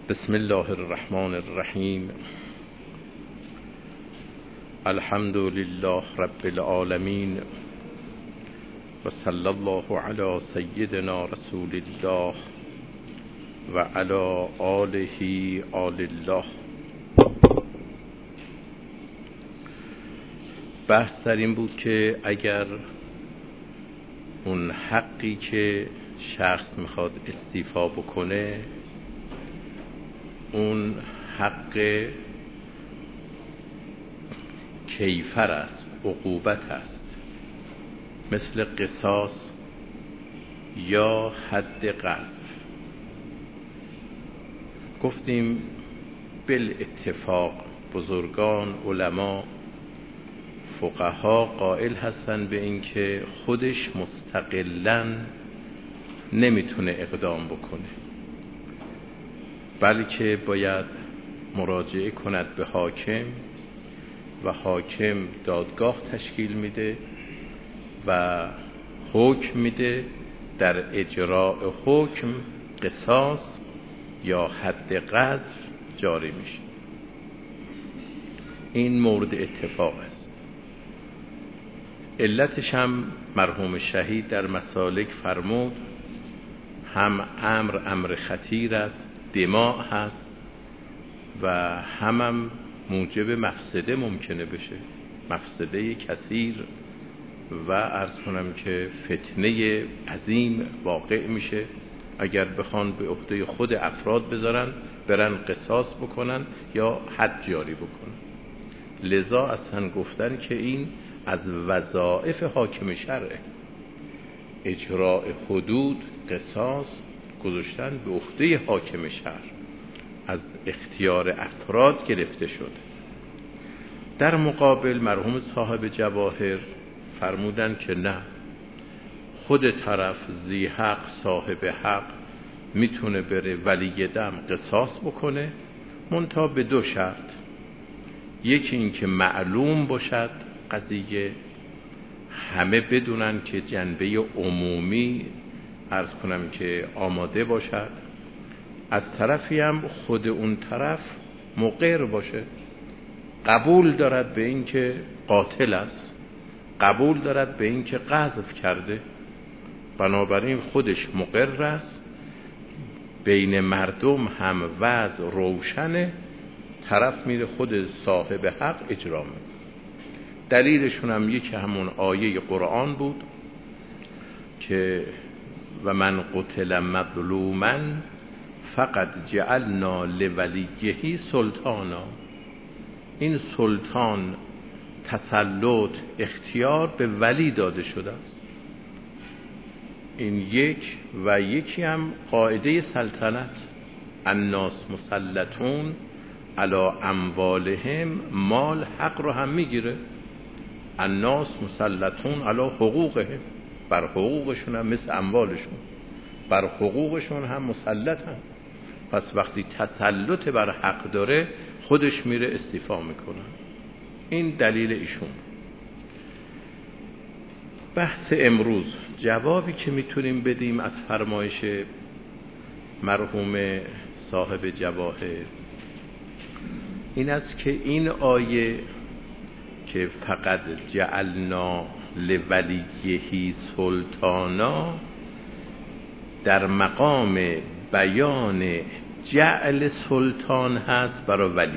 بسم الله الرحمن الرحیم. الحمد لله رب العالمین و صلی الله علی سیدنا رسول الله و علی آله آل الله. بحث در این بود که اگر اون حقی که شخص میخواد استیفا بکنه اون حق کیفر است، عقوبت است، مثل قصاص یا حد قذف. گفتیم بالاتفاق بزرگان علما فقها قائل هستن به این که خودش مستقلاً نمیتونه اقدام بکنه، بلکه باید مراجعه کند به حاکم و حاکم دادگاه تشکیل میده و حکم میده. در اجراء حکم قصاص یا حد قذف جاری میشه. این مورد اتفاق است. علتش هم مرحوم شهید در مسالک فرمود هم امر خطیر است، دماء هست و هم موجب مفسده ممکنه بشه، مفسده کثیر و عرض کنم که فتنه عظیم واقع میشه اگر بخوان به عهده خود افراد بذارن برن قصاص بکنن یا حد جاری بکنن. لذا اصلا گفتن که این از وظایف حاکم شرعه، اجراء حدود قصاص گذاشتن به عهده حاکم شهر، از اختیار افراد گرفته شده. در مقابل مرحوم صاحب جواهر فرمودن که نه، خود طرف ذی حق صاحب حق میتونه بره ولی دم قصاص بکنه، منتها به دو شرط. یکی این که معلوم باشد قضیه، همه بدونن که جنبه عمومی عرض کنم که آماده باشد، از طرفی هم خود اون طرف مقر باشه، قبول دارد به این که قاتل است، قبول دارد به این که قذف کرده، بنابراین خودش مقر است، بین مردم هم وضع روشنه، طرف میره خود صاحب حق اجرا میکنه. دلیلشون هم یکی همون آیه قرآن بود که و من قتل مظلوما فقد جعلنا لولیه سلطانا. این سلطان، تسلط، اختیار به ولی داده شده است. این یک و یکی هم قاعده سلطنت، الناس مسلطون علی اموالهم، مال حق رو هم میگیره. الناس مسلطون علی حقوقهم، بر حقوقشون هم مثل اموالشون، بر حقوقشون هم مسلط هم. پس وقتی تسلط بر حق داره خودش میره استیفا میکنه. این دلیل ایشون. بحث امروز، جوابی که میتونیم بدیم از فرمایش مرحوم صاحب جواهر این است که این آیه که فقط جعلنا لولیه سلطانا در مقام بیان جعل سلطان هست برای ولی.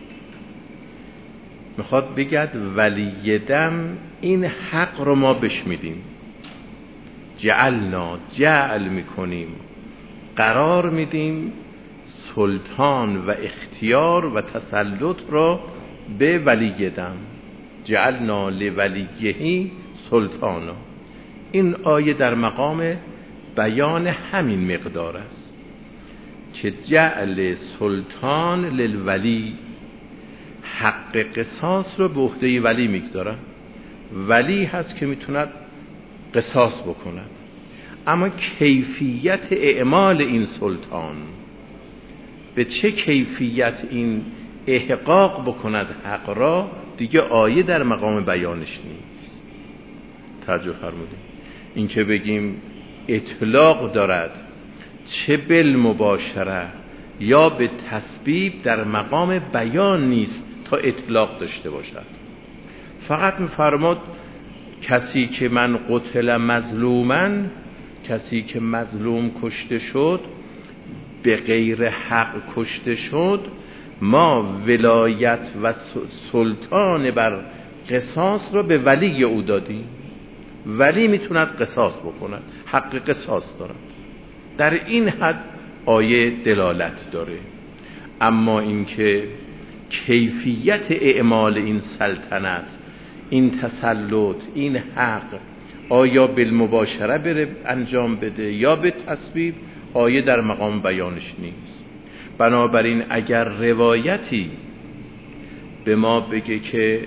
میخواد بگد ولی دم این حق رو ما بهش میدیم، جعلنا، جعل میکنیم، قرار میدیم سلطان و اختیار و تسلط رو به ولی دم، جعلنا لولیه سلطانا. این آیه در مقام بیان همین مقدار است که جعل سلطان للولی، حق قصاص رو به عهده ولی میگذارن. ولی هست که میتوند قصاص بکند، اما کیفیت اعمال این سلطان، به چه کیفیت این احقاق بکند حق را، دیگه آیه در مقام بیانش نیست. توجه فرمودید؟ این که بگیم اطلاق دارد چه بالمباشره یا به تسبیب در مقام بیان نیست تا اطلاق داشته باشد. فقط می‌فرماد کسی که من قتل مظلومن، کسی که مظلوم کشته شد، به غیر حق کشته شد، ما ولایت و سلطان بر قصاص رو به ولی او دادیم. ولی میتوند قصاص بکند، حق قصاص دارد. در این حد آیه دلالت داره. اما اینکه کیفیت اعمال این سلطنت، این تسلط، این حق آیا بالمباشره بره انجام بده یا به تسبیب، آیه در مقام بیانش نیست. بنابراین اگر روایتی به ما بگه که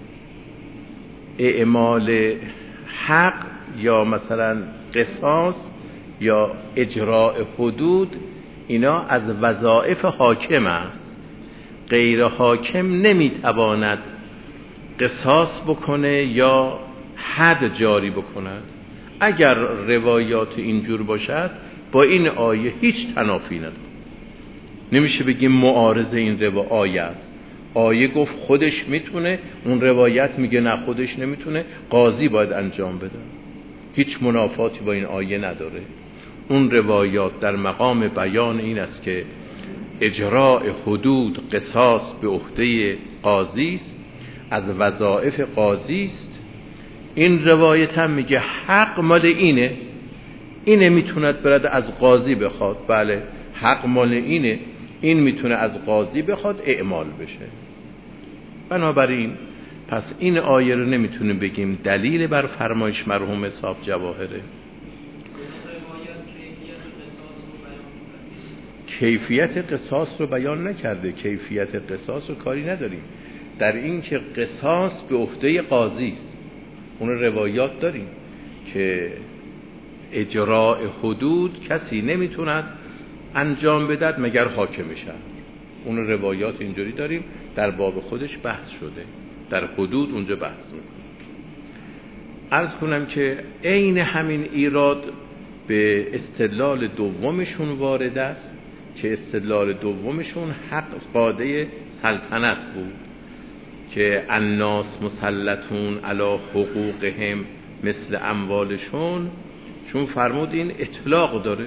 اعمال حق یا مثلا قصاص یا اجراء حدود اینا از وظایف حاکم است، غیر حاکم نمیتواند قصاص بکنه یا حد جاری بکند. اگر روایات اینجور باشد با این آیه هیچ تنافی نداره. نمیشه بگیم معارض این آیه است. آیه گفت خودش میتونه، اون روایت میگه نه خودش نمیتونه، قاضی باید انجام بده. هیچ منافاتی با این آیه نداره. اون روایات در مقام بیان این است که اجراء حدود قصاص به عهده قاضی است، از وظایف قاضی است. این روایت هم میگه حق مال اینه میتوند برد از قاضی بخواد. بله حق مال این میتونه از قاضی بخواد اعمال بشه. بنابراین پس این آیه رو نمیتونیم بگیم دلیل بر فرمایش مرحوم صاحب جواهره. کیفیت قصاص رو بیان نکرده. کیفیت قصاص رو کاری نداریم، در این که قصاص به عهده قاضی است. اون روایات داریم که اجراء حدود کسی نمیتوند انجام بدد مگر حاکم شهر. اون روایات اینجوری داریم، در باب خودش بحث شده، در حدود اونجا بحث میکنه. عرض کنم که عین همین ایراد به استدلال دومشون وارد است که استدلال دومشون حق قاده سلطنت بود که الناس مسلطون علی حقوقهم مثل اموالشون، چون فرمود این اطلاق داره.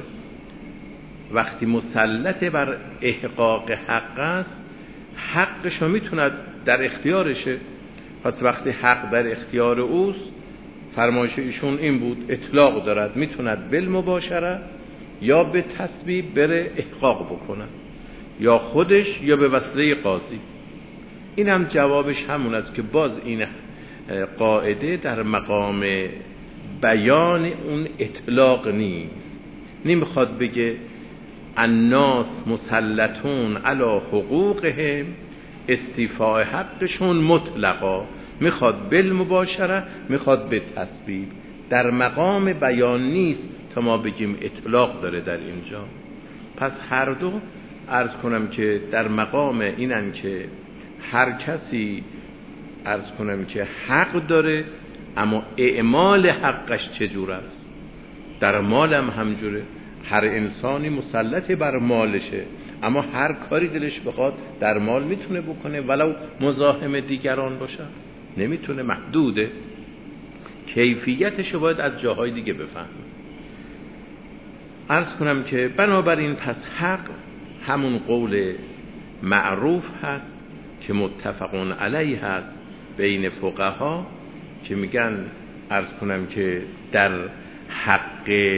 وقتی مسلط بر احقاق حق است، حقشو میتوند در اختیارشه. پس وقتی حق در اختیار اوست، فرمایش ایشون این بود اطلاق دارد، میتوند بالمباشره یا به تسبیب بره احقاق بکنه، یا خودش یا به وسیله قاضی. این هم جوابش همون است که باز این قاعده در مقام بیان اون اطلاق نیست. نمیخواد بگه الناس مسلطون علی حقوقهم، استیفاء حقشون مطلقا، میخواد بالمباشره، میخواد به تسبیب. در مقام بیان نیست تا ما بگیم اطلاق داره در اینجا. پس هر دو عرض کنم که در مقام اینن که هر کسی عرض کنم که حق داره، اما اعمال حقش چجور است. در مال هم همجوره، هر انسانی مسلط بر مالشه، اما هر کاری دلش بخواد در مال میتونه بکنه، ولو مزاحم دیگران باشه نمیتونه، محدوده. کیفیتشو باید از جاهای دیگه بفهمه. عرض کنم که بنابراین پس حق همون قول معروف هست که متفقون علیه هست بین فقها، که میگن عرض کنم که در حق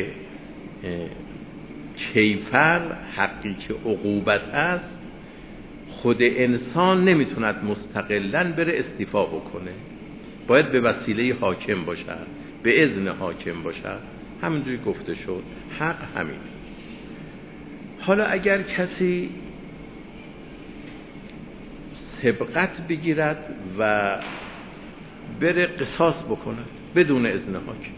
کیفر، حقی که عقوبت هست، خود انسان نمیتوند مستقلاً بره استیفا بکنه، باید به وسیله حاکم باشد، به اذن حاکم باشد. همونجوری گفته شد حق همین. حالا اگر کسی سبقت بگیرد و بره قصاص بکند بدون اذن حاکم،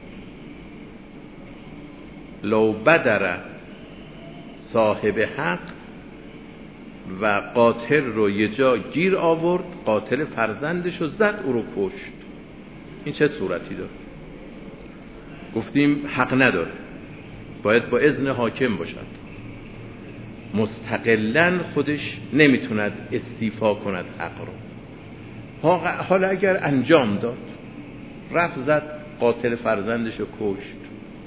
لو بدر صاحب حق و قاتل رو یه جا گیر آورد، قاتل فرزندش رو زد، او رو کشت، این چه صورتی داره؟ گفتیم حق نداره، باید با اذن حاکم باشد. مستقلاً خودش نمیتوند استیفا کند حق رو. حالا اگر انجام داد، رفت زد قاتل فرزندش رو کشت،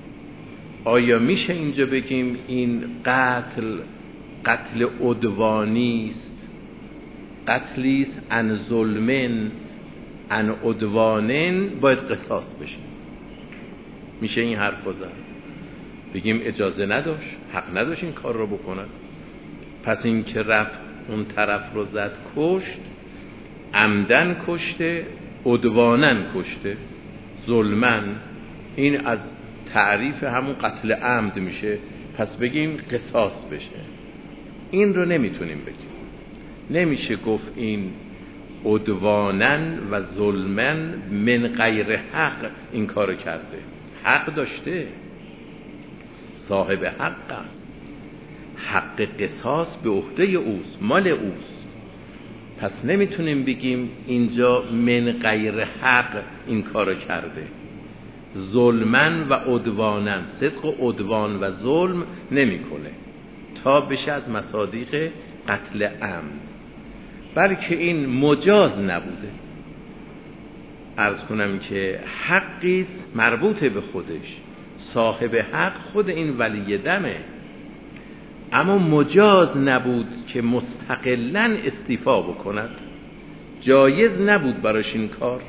آیا میشه اینجا بگیم این قتل عدوانی است، قتلی است عن ظلمن عن عدوانن، باید قصاص بشه؟ میشه این حرف رو زد؟ بگیم اجازه نداشت، حق نداشت این کار رو بکند. پس این که رفت اون طرف رو زد کشت، عمدن کشته، عدوانن کشته، ظلمن، این از تعریف همون قتل عمد میشه. پس بگیم قصاص بشه. این رو نمیتونیم بگیم. نمیشه گفت این عدوانن و ظلمن من غیر حق این کارو کرده. حق داشته، صاحب حق است، حق قصاص به عهده اوست، مال اوست. پس نمیتونیم بگیم اینجا من غیر حق این کارو کرده. ظلمن و عدوانن، صدق و عدوان و ظلم نمیکنه تا بشه از مصادیق قتل عمد، بلکه این مجاز نبوده. عرض کنم که حقی مربوط به خودش، صاحب حق خود این ولی دمه، اما مجاز نبود که مستقلاً استیفا بکند. جایز نبود براش این کار،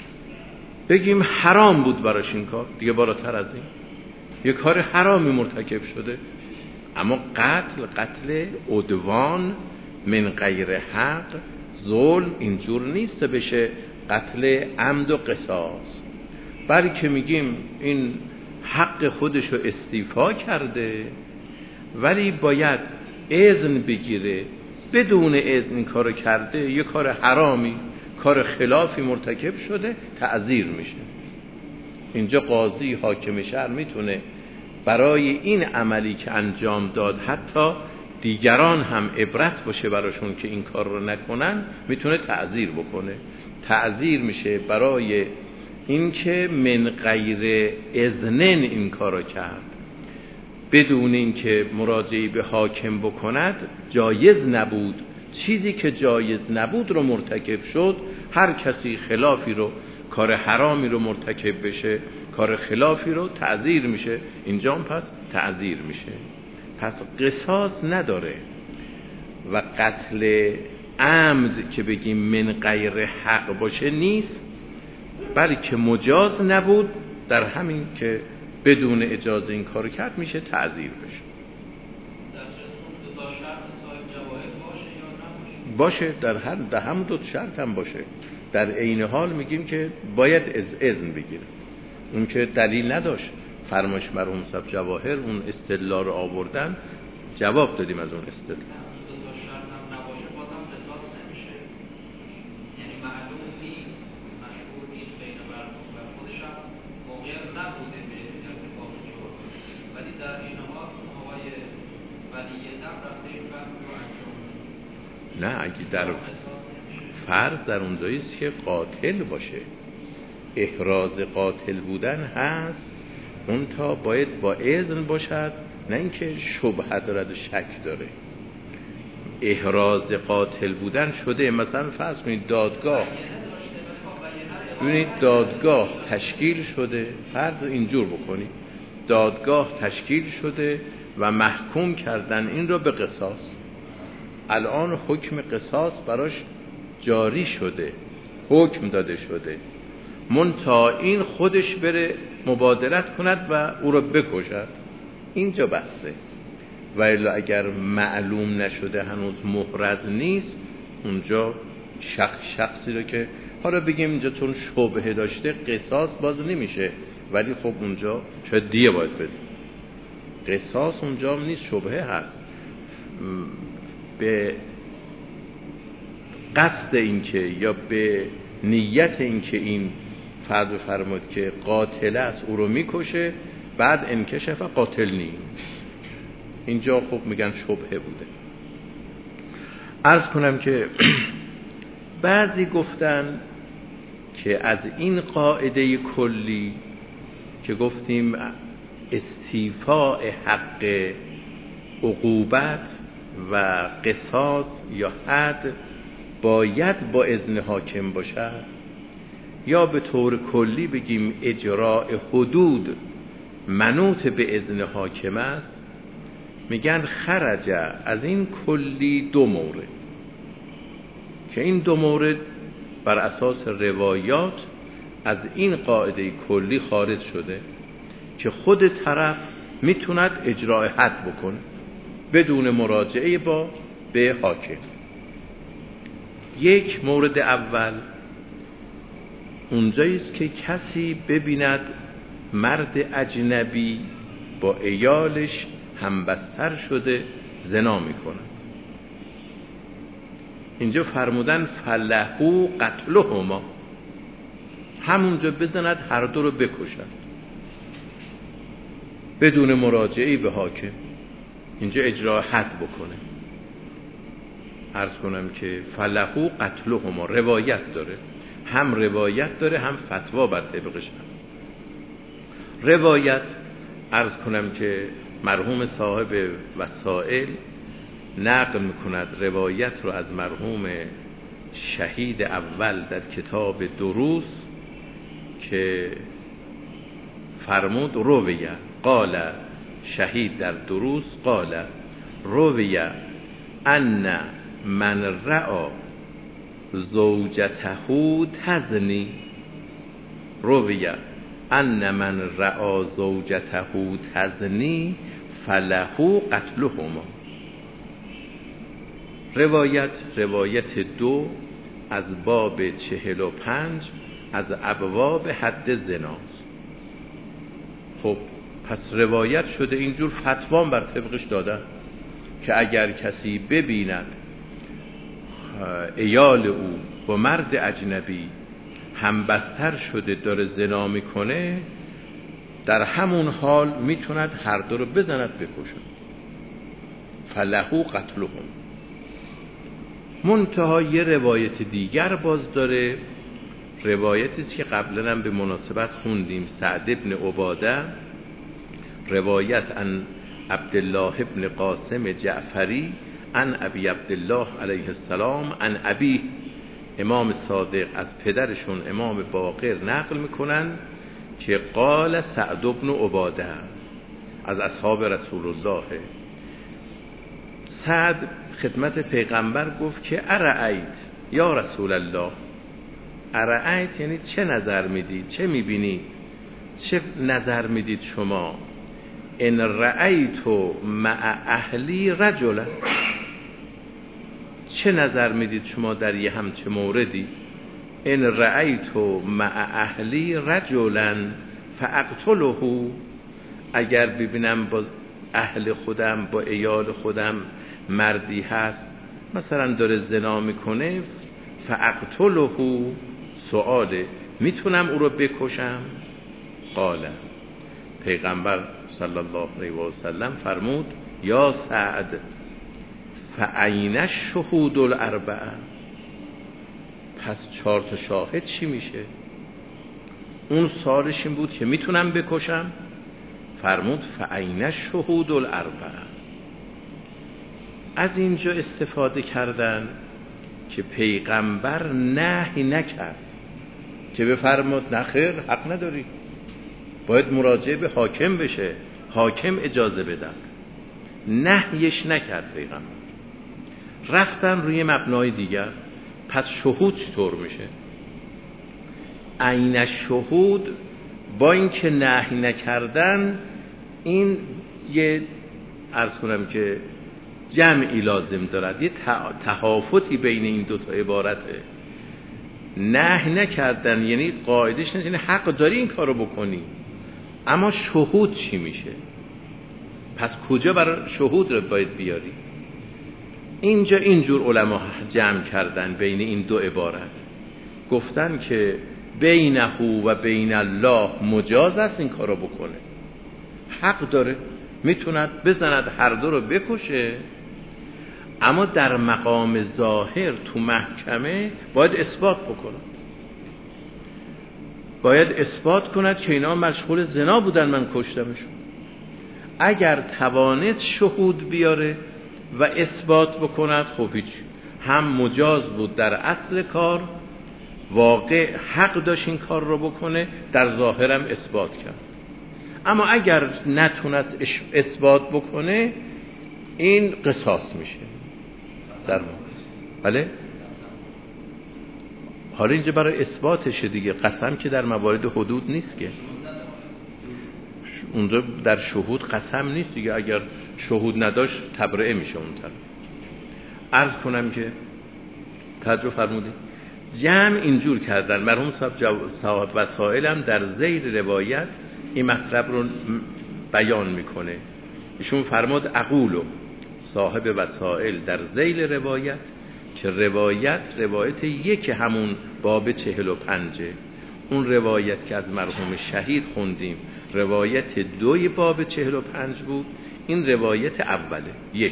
بگیم حرام بود براش این کار، دیگه بالاتر از این یه کار حرامی مرتکب شده. اما قتل عدوان من غیر حق، ظلم، اینجور نیست بشه قتل عمد و قصاص، بلکه میگیم این حق خودشو استیفا کرده ولی باید اذن بگیره. بدون اذن این کارو کرده، یه کار حرامی، کار خلافی مرتکب شده، تعزیر میشه. اینجا قاضی، حاکم شهر میتونه برای این عملی که انجام داد حتی دیگران هم عبرت باشه براشون که این کار رو نکنن، میتونه تعزیر بکنه. تعزیر میشه برای اینکه من غیر اذنن این کارو کرد، بدون اینکه مراجعه به حاکم بکند جایز نبود. چیزی که جایز نبود رو مرتکب شد. هر کسی خلافی رو، کار حرامی رو مرتکب بشه، کار خلافی رو تعزیر میشه. اینجا هم پس تعزیر میشه. پس قصاص نداره. و قتل عمد که بگیم من غیر حق باشه نیست، بلکه مجاز نبود، در همین که بدون اجازه این کارو کرد میشه تعزیر بشه. باشه در هم دو شرط هم باشه. در عین حال میگیم که باید اذن بگیره. اون که دلیل نداشت، فرمایش مرحوم صاحب جواهر اون استدلال رو آوردن، جواب دادیم از اون استدلال. نه، اگه در فرض در اون جاییست که قاتل باشه، احراز قاتل بودن هست، اون تا باید با اذن باشد، نه اینکه شبهه دارد و شک داره. احراز قاتل بودن شده، مثلا فرض کنید دادگاه، ببینید دادگاه تشکیل شده، فرض اینجور بکنید دادگاه تشکیل شده و محکوم کردن این رو به قصاص. الان حکم قصاص براش جاری شده، حکم داده شده، منتها این خودش بره مبادرت کند و او رو بکشد. اینجا بحثه. و الا اگر معلوم نشده، هنوز محرز نیست، اونجا شخصی رو که حالا بگیم اینجا چون شبهه داشته قصاص باز نمیشه، ولی خب اونجا شاید دیه باید بده. قصاص اونجا هم نیست، شبهه هست. به قصد اینکه یا به نیت اینکه این فرد فرمود که قاتل است او رو میکشه، بعد انکشف قاتل نیست، اینجا خب میگن شبهه بوده. عرض کنم که بعضی گفتن که از این قاعده کلی که گفتیم استیفاء حق عقوبت و قصاص یا حد باید با اذن حاکم باشد، یا به طور کلی بگیم اجراء حدود منوط به اذن حاکم است، میگن خرج از این کلی دو مورد که این دو مورد بر اساس روایات از این قاعده کلی خارج شده که خود طرف میتوند اجراء حد بکنه بدون مراجعه به حاکم. یک مورد اول اونجاییست که کسی ببیند مرد اجنبی با عیالش همبستر شده زنا میکند. اینجا فرمودن فلهو قتلهما، همونجا بزند هر دو رو بکشند بدون مراجعه به حاکم، اینجا اجرا حد بکنه. عرض کنم که فلهو قتلهما روایت داره، هم روایت داره هم فتوا بر طبقش هست. روایت عرض کنم که مرحوم صاحب وسائل نقل میکند روایت رو از مرحوم شهید اول در کتاب دروس که فرمود رویه قال شهید در دروس قال رویه ان من رأى زوجته تزنی، رویه ان من رأى زوجته تزنی فله قتلهما. روایت 2 از باب 45 از ابواب حد زناست. خب پس روایت شده اینجور، فتوا بر طبقش دادن که اگر کسی ببیند عیال او با مرد اجنبی همبستر شده داره زنا میکنه، در همون حال میتوند هر دو رو بزند بکشد. فلهو قتلهم. منتها یه روایت دیگر باز داره، روایتی که قبلا هم به مناسبت خوندیم، سعد ابن عباده روایت عن عبدالله ابن قاسم جعفری عن ابی عبدالله علیه السلام عن ابی، امام صادق از پدرشون امام باقر نقل میکنن که قال سعد ابن عباده از اصحاب رسول الله، سعد خدمت پیغمبر گفت که ارأیت یا رسول الله، ارأیت یعنی چه نظر میدید، چه میبینید، چه نظر میدید شما، ان رأیت مع اهلی رجلا، چه نظر میدید شما در یه همچه موردی، ان رأیت مع اهلی رجلا فاقتله، اگر ببینم با اهل خودم با عیال خودم مردی هست مثلا داره زنا میکنه، فاقتله، سؤاله میتونم او رو بکشم؟ قال، پیغمبر صلی الله علیه و سلم فرمود یا سعد فاین الشهود الاربعه، پس 4 تا شاهد چی میشه؟ اون سوالش این بود که میتونم بکشم؟ فرمود فاین الشهود الاربعه. از اینجا استفاده کردن که پیغمبر نهی نکرد که بفرمود نخیر حق نداری، باید مراجعه به حاکم بشه، حاکم اجازه بدن، نهیش نکرد پیغمبر. رفتن روی مبنای دیگر، پس شهود چطور میشه؟ عین الشهود با اینکه نهی نکردن، این یه عرض کنم که جمعی لازم دارد، یه تهافتی بین این دوتا عبارته. نهی نکردن یعنی قاعدش نه، یعنی حق داری این کارو بکنی، اما شهود چی میشه؟ پس کجا برای شهود رو باید بیاری؟ اینجا اینجور علما جمع کردن بین این دو عبارت، گفتن که بینه و بین الله مجاز است این کارو بکنه، حق داره، میتوند بزند هر دو رو بکشه، اما در مقام ظاهر تو محکمه باید اثبات بکنه، باید اثبات کند که اینا مشغول زنا بودن من کشتمشون. اگر توانست شهود بیاره و اثبات بکند، خب هیچ، هم مجاز بود در اصل کار، واقع حق داشت این کار رو بکنه، در ظاهرم اثبات کرد. اما اگر نتونست اثبات بکنه این قصاص میشه در بله. حالا اینجا برای اثباتشه دیگه، قسم که در موارد حدود نیست که، اونجا در شهود قسم نیست دیگه، اگر شهود نداشت تبرئه میشه اون طرف. عرض کنم که توجه فرمودید جمع اینجور کردن. مرحوم صاحب وسائل هم در ذیل روایت این مطلب رو بیان میکنه. ایشون فرمود اقولو صاحب وسائل در ذیل روایت، که روایت یک همون باب 45، اون روایت که از مرحوم شهید خوندیم روایت 2 باب 45 بود، این روایت اوله 1.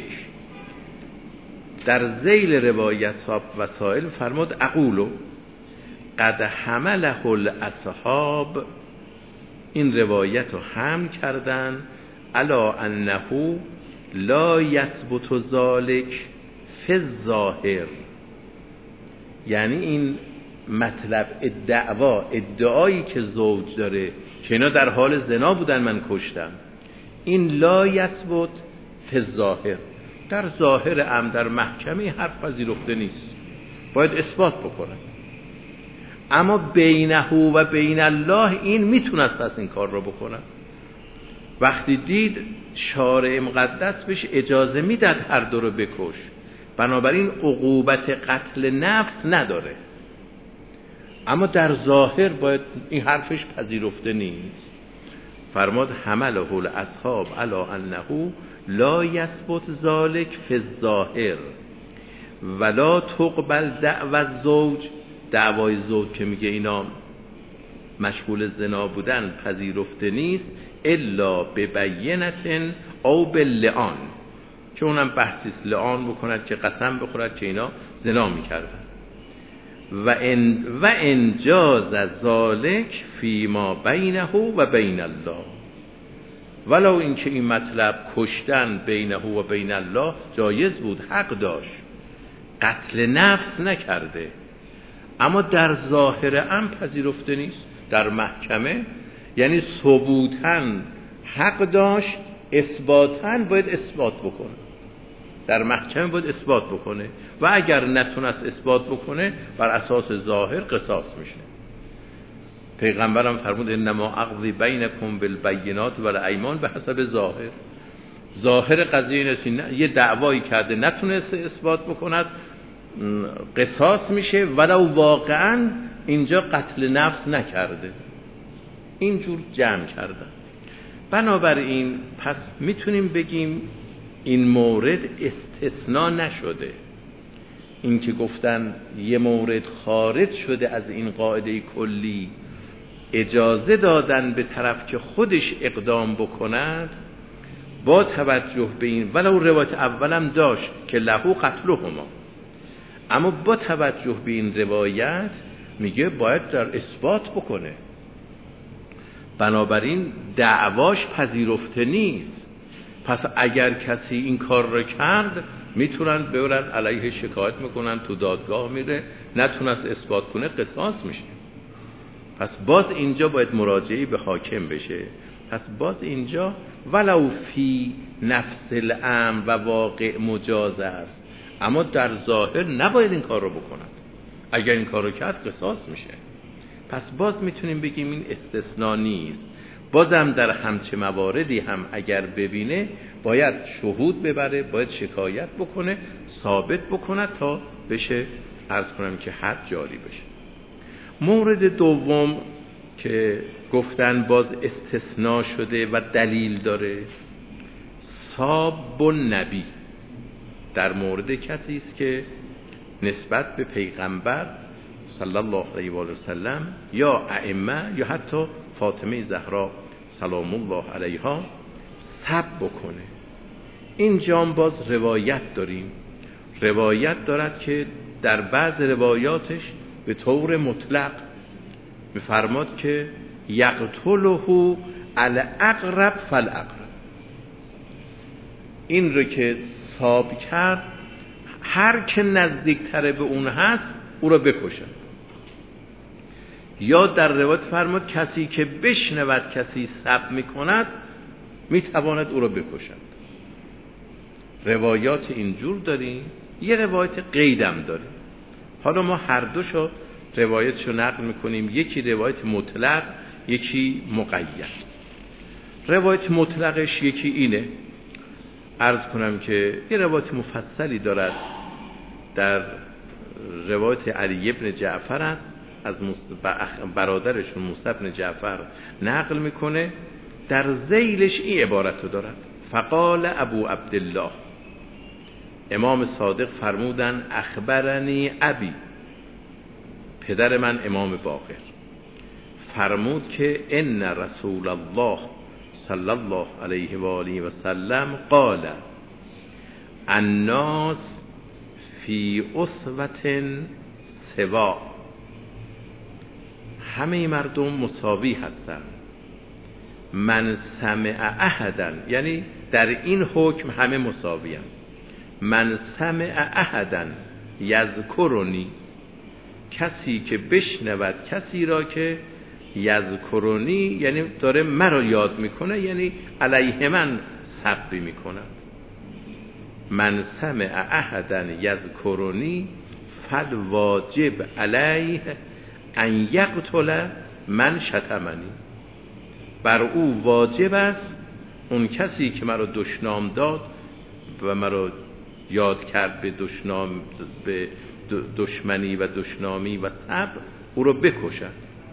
در ذیل روایت صاحب وسائل فرمود اقولو قد حمله الاصحاب، این روایت رو حمل کردن الا انه لا یثبت ذلک فی الظاهر، یعنی این مطلب ادعایی که زوج داره که اینا در حال زنا بودن من کشتم، این لا یثبت فی الظاهر، در ظاهر در محکمه حرف پذیرفته نیست، باید اثبات بکنه. اما بینه و بین الله این میتونست از این کار رو بکنه. وقتی دید شارع مقدس بهش اجازه میداد هر دو رو بکش، بنابراین عقوبت قتل نفس نداره، اما در ظاهر باید این حرفش پذیرفته نیست. فرماد حمله الاصحاب علی انه لا یثبت ذلک فی الظاهر ولا تقبل دعوی الزوج، دعوای زوج که میگه اینا مشغول زنا بودن پذیرفته نیست، الا ببینة او باللعان، که اونم بحثیست، لعان بکند که قسم بخورد که اینا زنا میکردن. و ان جاز ذلک فیما بینه و بین الله، ولو اینکه این مطلب کشتن بینه و بین الله جایز بود، حق داشت، قتل نفس نکرده، اما در ظاهر هم پذیرفته نیست در محکمه، یعنی ثبوتاً حق داشت، اثباتاً باید اثبات بکنه، در محکمه باید اثبات بکنه، و اگر نتونست اثبات بکنه بر اساس ظاهر قصاص میشه. پیغمبرم فرمود انما اقضی بینکم بالبینات والایمان به حسب ظاهر. ظاهر قضیه اینه یه دعوایی کرده نتونست اثبات بکند قصاص میشه، ولو واقعا اینجا قتل نفس نکرده. اینجور جمع کردن. بنابراین پس میتونیم بگیم این مورد استثناء نشده. این که گفتن یه مورد خارج شده از این قاعده کلی، اجازه دادن به طرف که خودش اقدام بکند با توجه به این، ولو روایت اولم داشت که لهو قتلهما، اما با توجه به این روایت میگه باید در اثبات بکنه، بنابراین دعواش پذیرفته نیست. پس اگر کسی این کار رو کرد میتونن ببرن علیه شکایت میکنن، تو دادگاه میره، نتونست اثبات کنه قصاص میشه. پس باز اینجا باید مراجعه به حاکم بشه. پس باز اینجا ولو فی نفس الامر و واقع مجاز است، اما در ظاهر نباید این کار رو بکنند، اگر این کار رو کرد قصاص میشه. پس باز میتونیم بگیم این استثناء نیست. بازم در همچه مواردی هم اگر ببینه باید شهود ببره، باید شکایت بکنه، ثابت بکنه تا بشه عرض کنم که حد جاری بشه. مورد دوم که گفتن باز استثناء شده و دلیل داره، ساب النبی، در مورد کسی است که نسبت به پیغمبر صلی الله علیه و سلم یا ائمه یا حتی فاطمه زهرا سلام الله علیها سب بکنه. اینجا باز روایت داریم، روایت دارد که در بعض روایاتش به طور مطلق میفرماد که یقتله الاقرب فالاقرب، این رو که حساب کرد هر که نزدیکتر به اون هست او را بکشد. یا در روایت فرمود کسی که بشنود کسی سب میکند میتواند او را بکشد. روایات اینجور داریم، یه روایت قیدم داریم. حالا ما هر دوشو روایتشو نقل میکنیم، یکی روایت مطلق یکی مقید. روایت مطلقش یکی اینه، عرض کنم که یه روایت مفصلی دارد در روایت علی ابن جعفر است، از برادرشون موسی ابن جعفر نقل میکنه. در ذیلش این عبارت دارد: فقال ابو عبدالله، امام صادق فرمودن اخبرنی ابی، پدر من امام باقر فرمود که ان رسول الله صلی الله علیه و آله و سلم قال الناس فی اسوة سوا، همه مردم مساوی هستند. من سمع احدا، یعنی در این حکم همه مساوی هستند. من سمع احدا یذکرنی، کسی که بشنود کسی را که یذکرنی یعنی داره مرا یاد میکنه، یعنی علیه من سب میکنه. من سمع احدا یذکرنی فالواجب علیه ان یقتل من شتمنی، بر او واجب است اون کسی که مرا دشنام داد و مرا یاد کرد به دشمنی و دشنامی و سب، او رو بکشد.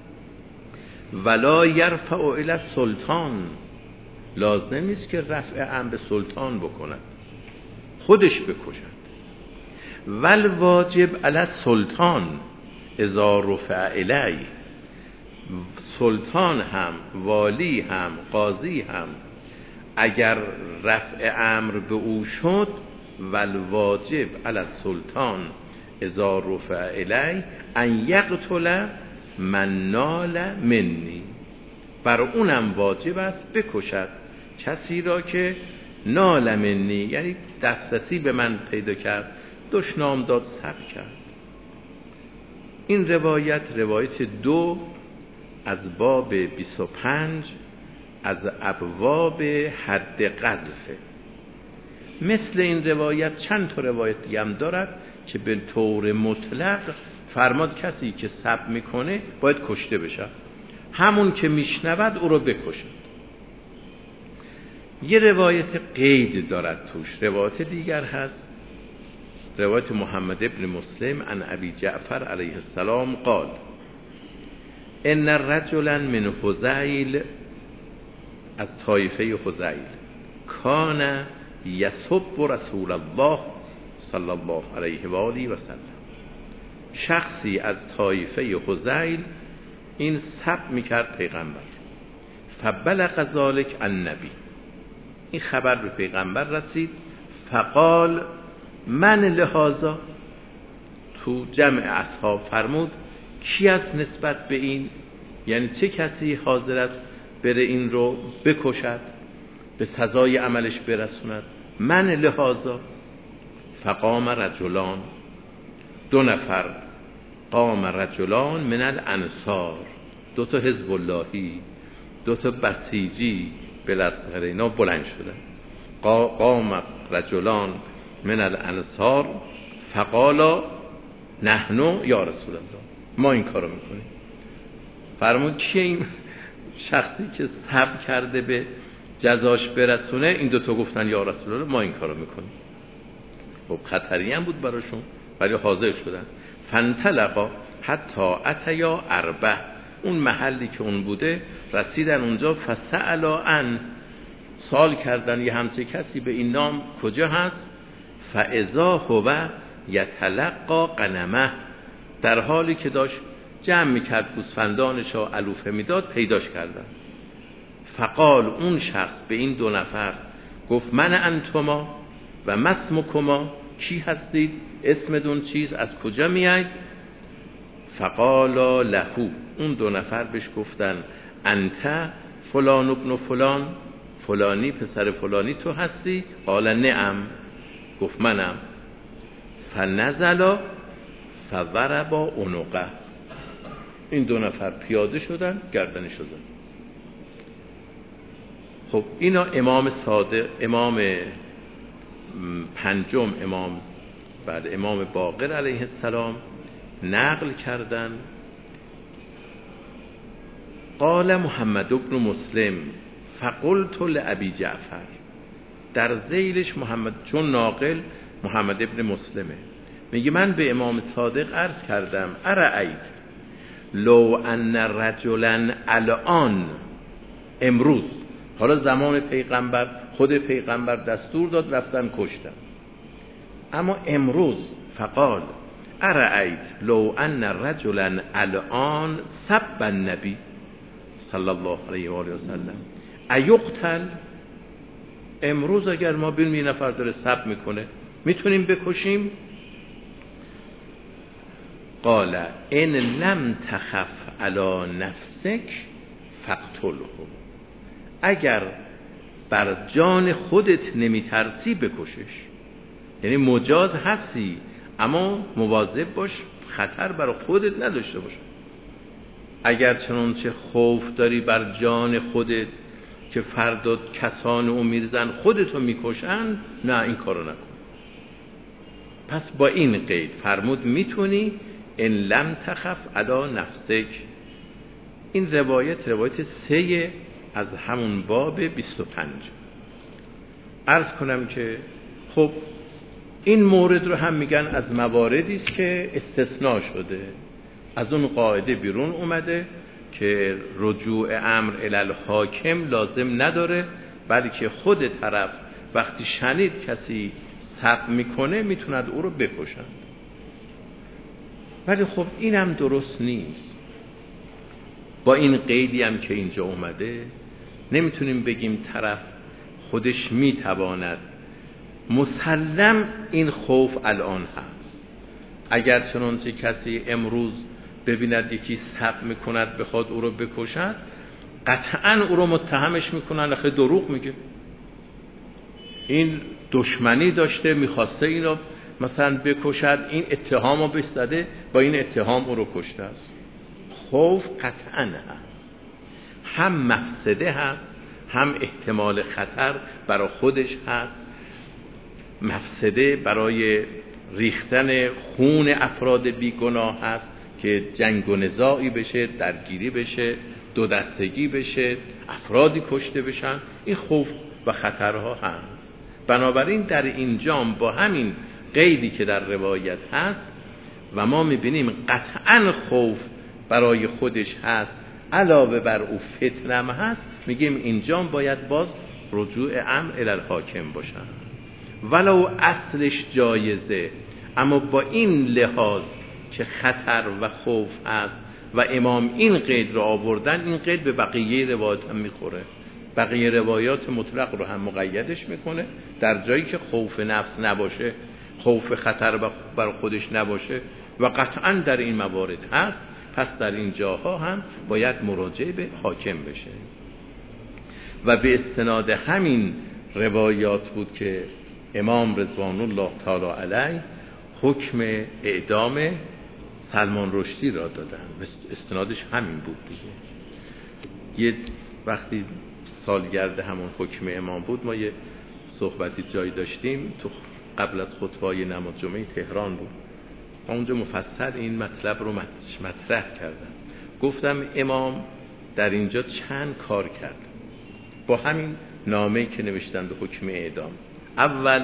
ولا یرفع الی السلطان، لازم نیست که رفع امر به سلطان بکند، خودش بکشد. ول واجب علی السلطان اذا رفع الی، سلطان هم والی هم قاضی هم اگر رفع امر به او شد، ول واجب علی السلطان اذا رفع الی ان یقتل من نال منی، بر اونم واجب است بکشد کسی را که نال منی، یعنی دسترسی به من پیدا کرد، دشنام داد، سب کرد. این روایت 2 از باب 25 از ابواب حد قذف. مثل این روایت چند تا روایت دیگه هم دارد که به طور مطلق فرماد کسی که سب میکنه باید کشته بشه، همون که میشنود او رو بکشد. یه روایت قید دارد توش. روایت دیگر هست، روایت محمد ابن مسلم عن ابی جعفر علیه السلام قال ان رجلا من حذیل، از طایفه حذیل، کان یسب رسول الله صلی الله علیه و آله و سلم، شخصی از طایفه حذیل این سب میکرد پیغمبر. فبلغ ذلک النبی، این خبر به پیغمبر رسید. فقال من لهذا، تو جمع اصحاب فرمود کی است نسبت به این، یعنی چه کسی حاضر است بره این رو بکشد، به سزای عملش برسوند. من لهذا. فقام رجلان، 2 نفر، قام رجلان من الانصار، 2 تا حزب اللهی، 2 تا بسیجی بالاخره اینا بلند شدن. قام رجلان من الانصار فقالا نحن یا رسول الله، ما این کارو میکنیم. فرمود کیه این شخصی که صبر کرده به جزاش برسونه؟ این 2 تا گفتن یا رسول الله، ما این کارو میکنیم. خب خطری هم بود براشون ولی حاضر شدن. فانطلقا حتی اتیا اربع، اون محلی که اون بوده رسیدن اونجا. فسألا عن، سوال کردن یه همچه کسی به این نام کجا هست؟ فاذا هو یتلقا غنمه، در حالی که داشت جمع میکرد گوسفندانش و علوفه میداد پیداش کردن. فقال، اون شخص به این 2 نفر گفت من انتما و مسمکما، کی هستید، اسمتون چیست، از کجا میاید؟ فقالا لهو، اون 2 نفر بهش گفتن انت فلان ابن فلان، فلانی پسر فلانی تو هستی؟ قال نعم، گفت منم. فنزلا فضربا عنقه، این دو نفر پیاده شدن گردنش شدن. خب اینا امام صادق، امام پنجم، امام باقر علیه السلام نقل کردن. قال محمد بن مسلم فقلت لابی جعفر، در ذیلش محمد، چون ناقل محمد ابن مسلمه، میگه من به امام صادق عرض کردم ارأیت لو ان رجلا الان، امروز، حالا زمان پیغمبر، خود پیغمبر دستور داد رفتن کشتن، اما امروز فقال ارأیت لو ان رجلا الان سب النبی صلی الله علیه و آله و سلم ایقتل، امروز اگر ما ببینیم یه نفر داره سب میکنه میتونیم بکشیم؟ قال ان لم تخف علی نفسک فاقتله، اگر بر جان خودت نمیترسی بکشش، یعنی مجاز هستی اما مواظب باش خطر برای خودت نداشته باش. اگر چنانچه خوف داری بر جان خودت که فردا کسان او میرزن خودتو میکشن، نه این کارو نکن. پس با این قید فرمود میتونی ان لم تخف علی نفسک. این روایت 3 از همون باب 25. عرض کنم که خب این مورد رو هم میگن از مواردی است که استثناء شده، از اون قاعده بیرون اومده که رجوع امر الی الحاکم لازم نداره، بلکه خود طرف وقتی شنید کسی سب میکنه میتوند او رو بکشن. ولی خب اینم درست نیست. با این قیدی هم که اینجا اومده نمیتونیم بگیم طرف خودش میتواند. مسلم این خوف الان هست. اگر چنانچه کسی امروز ببیند یکی سب میکند بخواد او رو بکشد، قطعا او رو متهمش میکنن اخی دروغ میگه، این دشمنی داشته میخواسته این رو مثلا بکشد، این اتهام رو بهش زده، با این اتهام او رو کشته است. خوف قطعا هست، هم مفسده هست هم احتمال خطر برای خودش هست. مفسده برای ریختن خون افراد بیگناه هست که جنگ و نزاعی بشه، درگیری بشه، دو دستگی بشه، افرادی کشته بشن، این خوف و خطرها هست. بنابراین در اینجا با همین قیدی که در روایت هست و ما میبینیم قطعا خوف برای خودش هست، علاوه بر او فتنه هست، میگیم اینجا باید باز رجوع امر الی الحاکم باشن، ولو اصلش جایزه، اما با این لحاظ که خطر و خوف هست و امام این قید رو آوردن، این قید به بقیه روایات هم میخوره، بقیه روایات مطلق رو هم مقیدش میکنه. در جایی که خوف نفس نباشه، خوف خطر بر خودش نباشه و قطعا در این موارد هست، پس در این جاها هم باید مراجعه به حاکم بشه. و به استناد همین روایات بود که امام رضوان الله تعالی علیه حکم اعدام سلمان رشدی را دادن. استنادش همین بود دیگه. یه وقتی سالگرد همون حکم امام بود، ما یه صحبتی جایی داشتیم تو قبل از خطبه نماز جمعه تهران بود، اونجا مفصل این مطلب رو مطرح کردم. گفتم امام در اینجا چند کار کرد با همین نامه‌ای که نوشتن به حکم اعدام. اول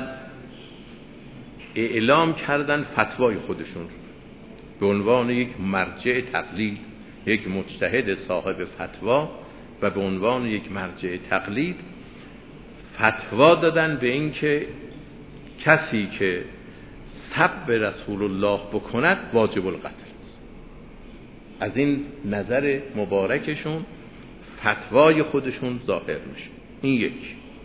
اعلام کردن فتوای خودشون به عنوان یک مرجع تقلید، یک مجتهد صاحب فتوا و به عنوان یک مرجع تقلید فتوا دادن به این که کسی که سب رسول الله بکند واجب القتل است. از این نظر مبارکشون فتوای خودشون ظاهر میشه. این یک.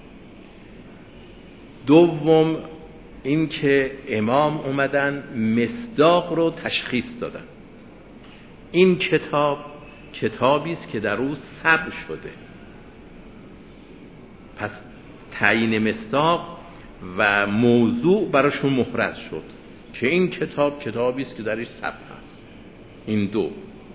دوم این که امام اومدن مصداق رو تشخیص دادن. این کتابی است که در او سب شده، پس تعیین مصداق و موضوع براشون محرز شد که این کتاب کتابی است که درش سب هست. این دو.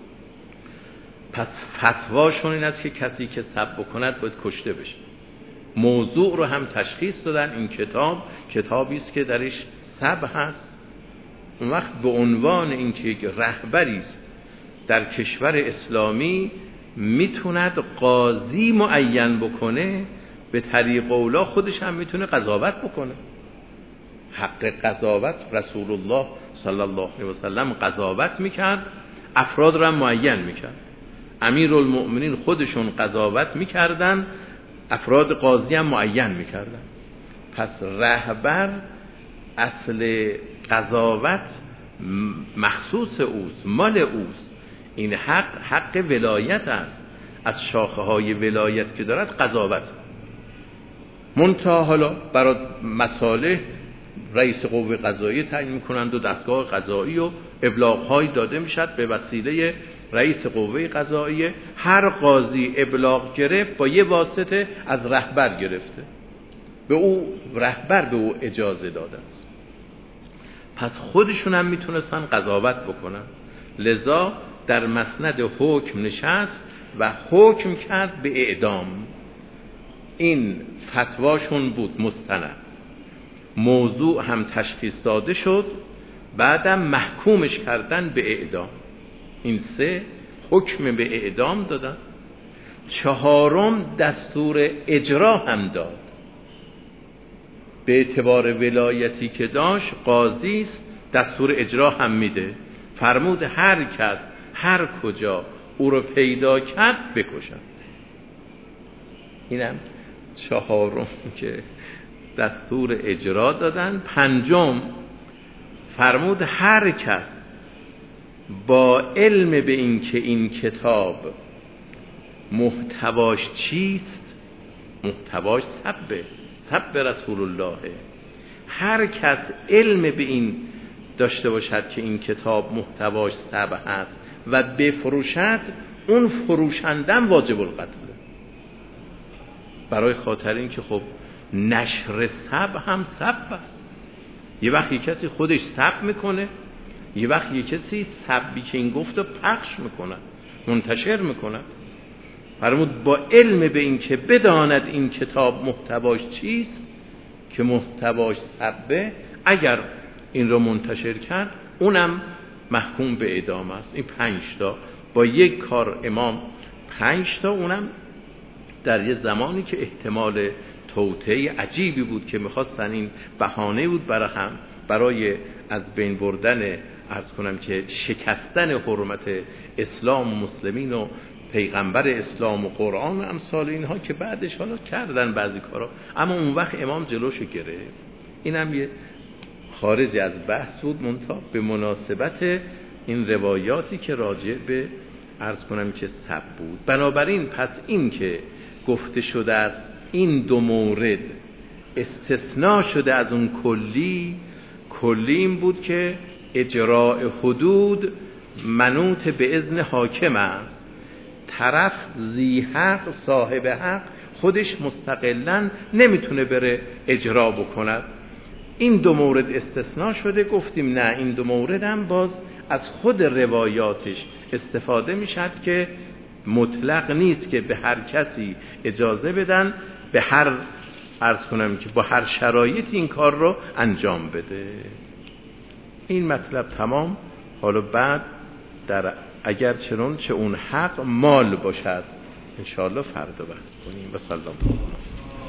پس فتواشون این است که کسی که سب بکند باید کشته بشه. موضوع رو هم تشخیص دادن، این کتاب کتابی است که درش سب هست. اون وقت به عنوان اینکه یک رهبری است در کشور اسلامی میتوند قاضی معین بکنه، به طریق اولا خودش هم میتونه قضاوت بکنه. حق قضاوت رسول الله صلی الله علیه و سلم قضاوت میکرد، افراد را معین میکرد. امیرالمؤمنین خودشون قضاوت میکردن، افراد قاضی هم معین میکردن. پس رهبر اصل قضاوت مخصوص اوست، مال اوست. این حق ولایت است. از شاخه های ولایت که دارد قضاوت. منتها حالا برای مصالح رئیس قوه قضاییه تعیین میکنند و دستگاه قضایی و ابلاغ‌های داده میشد به وسیله رئیس قوه قضاییه. هر قاضی ابلاغ گرفت با یه واسطه از رهبر گرفته، به او رهبر به او اجازه داده است. پس خودشون هم میتونستن قضاوت بکنن. لذا در مسند حکم نشست و حکم کرد به اعدام. این فتواشون بود مستند. موضوع هم تشخیص داده شد، بعدم محکومش کردن به اعدام. این سه حکم به اعدام دادن. چهارم دستور اجرا هم داد. به اعتبار ولایتی که داشت قاضی است، دستور اجرا هم میده. فرمود هر کس هر کجا او رو پیدا کرد بکشن. اینم چهارم که دستور اجرا دادن. پنجم فرمود هر کس با علم به این که این کتاب محتواش چیست، محتواش سب رسول الله، هر کس علم به این داشته باشد که این کتاب محتواش سب هست و بفروشد، اون فروشندن واجب القتل. برای خاطر این که خب نشر سب هم سب است. یه وقت یک کسی خودش سب میکنه، یه وقت یک کسی سبی که این گفت رو پخش میکنه، منتشر میکنه. فرمود با علم به این که بداند این کتاب محتواش چیست که محتواش سبه، اگر این رو منتشر کرد اونم محکوم به اعدام است. این 5 تا با یک کار امام 5 تا، اونم در یه زمانی که احتمال توطئه عجیبی بود که میخواستن، این بهانه بود برای از بین بردن، عرض کنم که شکستن حرمت اسلام و مسلمین و پیغمبر اسلام و قرآن و امثال اینها که بعدش حالا کردن بعضی کارا، اما اون وقت امام جلوشو گرفت. اینم یه خارج از بحث بود، منتها به مناسبت این روایاتی که راجع به عرض کنم که سب بود. بنابراین پس این که گفته شده است این دو مورد استثناء شده از اون کلی این بود که اجراء حدود منوط به اذن حاکم است. طرف ذی حق، صاحب حق، خودش مستقلاً نمیتونه بره اجرا بکند. این دو مورد استثناء شده. گفتیم نه، این دو مورد هم باز از خود روایاتش استفاده میشد که مطلق نیست که به هر کسی اجازه بدن به هر، عرض کنم که با هر شرایطی این کار رو انجام بده. این مطلب تمام. حالا بعد در اگر چه اون حق مال باشد انشاءالله فردا بحث کنیم. و صلی الله علیه و سلم.